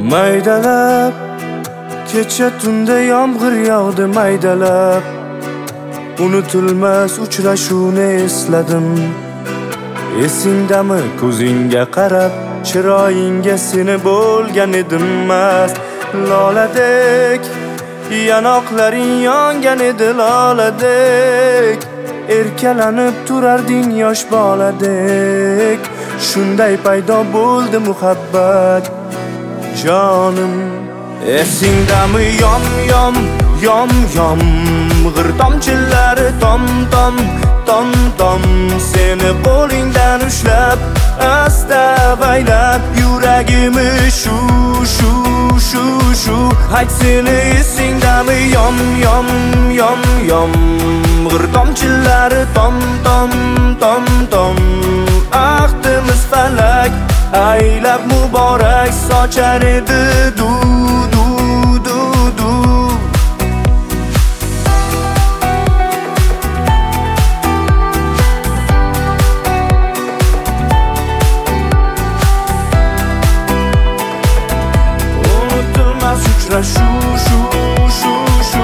Maydalab kecha tunda yomg'ir yog'di maydalab, unutilmas uchrashuvni esladim. Esingdami ko'zingga qarab, chiroyingga seni bo'lgan edim mast. Loladek yanoqlaring yongan edi loladek, erkalanib turarding yosh boladek. Shunday paydo bo'ldi muhabbat jonim. Esingdami yom yom yom yom, g'ir tomchilari tom tom tom tom, seni qo'lingdan ushlab asta avaylab yuragimni shu shu shu shu. Ayt seni esingdami yom yom yom yom, g'ir tomchilari tom tom tom tom, ahdimiz falak aylab muborak sochar edi du du du du. Unutilmas uchrashuv shu shu shu.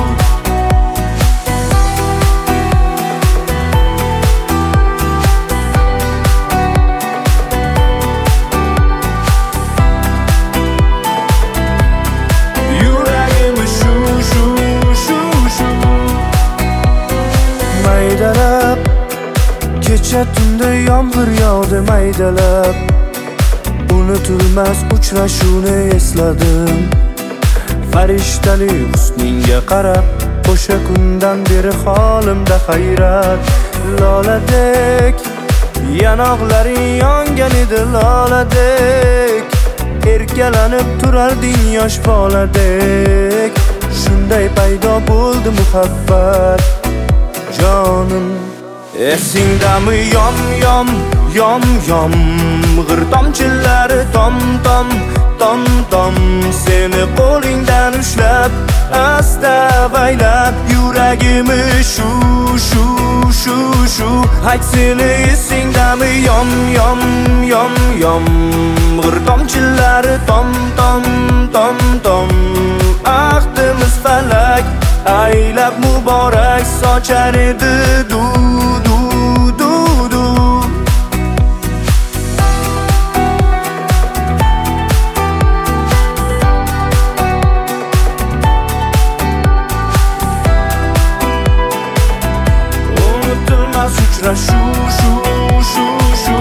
Maydalab kecha tunda yomg'ir yog'di maydalab, unutilmas uchrashuvni esladim. Farishtali husningga qarab, o'sha kundan beri holimda hayrat. Loladek yanoqlaring yongan edi loladek, erkalanib turarding yosh boladek. Shunday paydo bo'ldi muhabbat jonim. Esingdami yom yom yom yom, g'ir tomchilari tom tom tom tom, seni qo'lingdan ushlab asta avaylab yuragimni shu shu shu shu. Ayt seni esingdami yom yom yom yom, g'ir tomchilari tom tom tom tom, ahdimiz falak aylab muborak sochar edi du du du du. Unutilmas uchrashuv shu shu shu.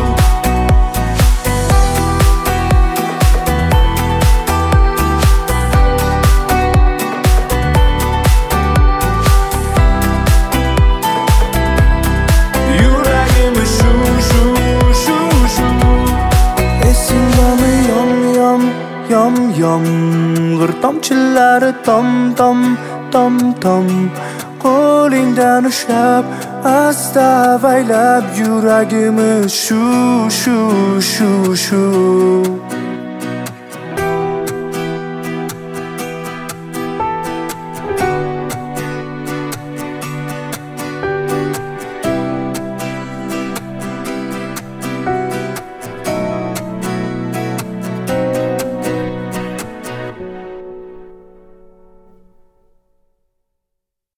Yom yom, g'ir tomchilari tom tom tom tom, qo'lingdan ushlab asta avaylab yuragimni shu shu shu shu.